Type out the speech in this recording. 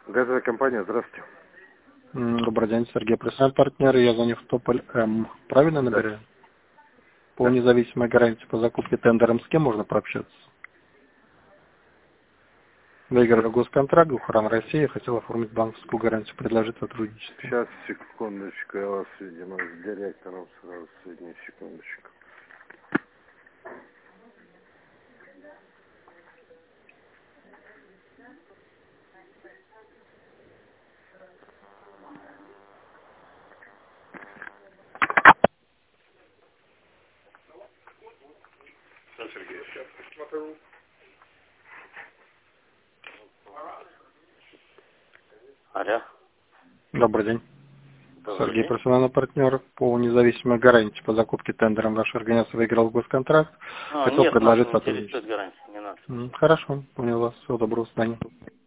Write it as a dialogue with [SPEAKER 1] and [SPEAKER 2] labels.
[SPEAKER 1] Газовая компания, здравствуйте.
[SPEAKER 2] Добрый день, Сергей, профессиональный партнер. Я звоню в Тополь М. Правильно набираю? По независимой гарантии по закупке тендером с кем можно пообщаться? Выиграли госконтракт, Ухран России, хотел оформить банковскую гарантию, предложить сотрудничество.
[SPEAKER 1] Сейчас, секундочку, я вас, видимо, с директором сразу соединю, секундочку. Да, Сергей, сейчас посмотрю. Алло.
[SPEAKER 2] Добрый день.
[SPEAKER 1] Добрый
[SPEAKER 2] Сергей,
[SPEAKER 1] день.
[SPEAKER 2] профессиональный партнер по независимой гарантии по закупке тендером. Ваша организация выиграла госконтракт, хотел
[SPEAKER 1] Нет, нас
[SPEAKER 2] предложить
[SPEAKER 1] не интересует
[SPEAKER 2] сотрудничество.
[SPEAKER 1] гарантия, не надо.
[SPEAKER 2] Хорошо, понял вас. Всего доброго, до свидания.